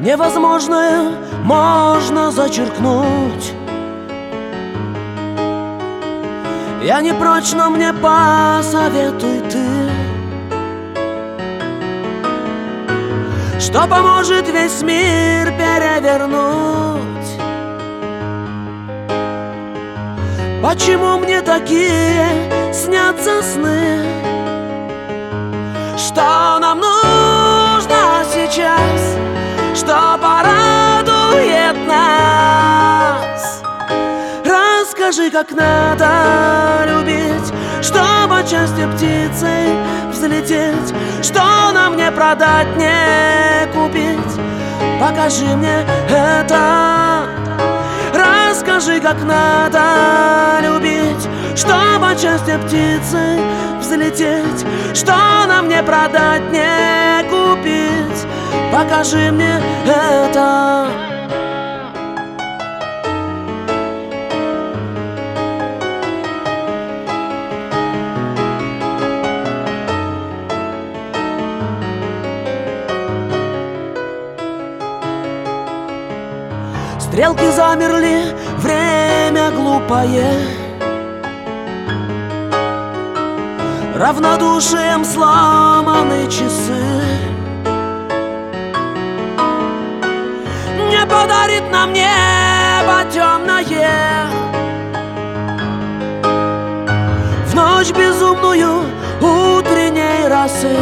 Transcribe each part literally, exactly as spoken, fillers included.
невозможное можно зачеркнуть. Я не прочь, но мне посоветуй ты, что поможет весь мир перевернуть. Почему мне такие снятся сны? Что нам нужно сейчас, что порадует нас? Расскажи, как надо любить, чтобы частью птицей взлететь. Что нам не продать, не купить? Покажи мне это. Расскажи, как надо любить, чтобы частью птицей взлететь. Что нам не продать, не купить? Покажи мне это. Стрелки замерли, время глупое, равнодушием сломаны часы. Не подарит нам небо темное в ночь безумную утренней росы.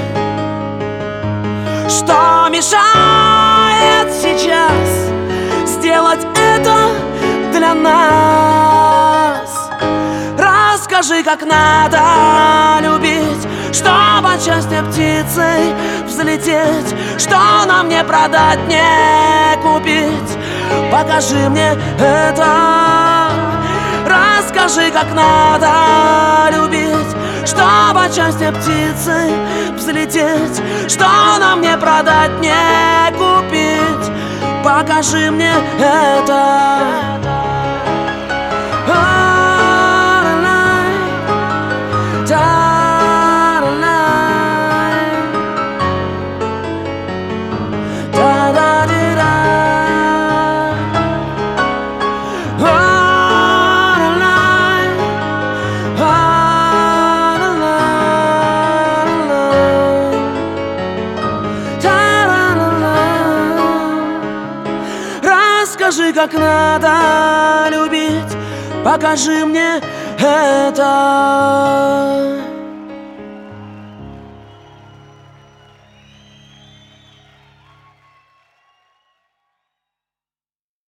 Что мешает сейчас сделать это для нас? Расскажи, как надо любить, чтобы частью птицей взлететь. Что нам не продать, не купить? Покажи мне это. Расскажи, как надо любить, чтобы частью птицей взлететь. Что нам не продать, не купить? Покажи мне это. Расскажи, как надо любить, покажи мне это.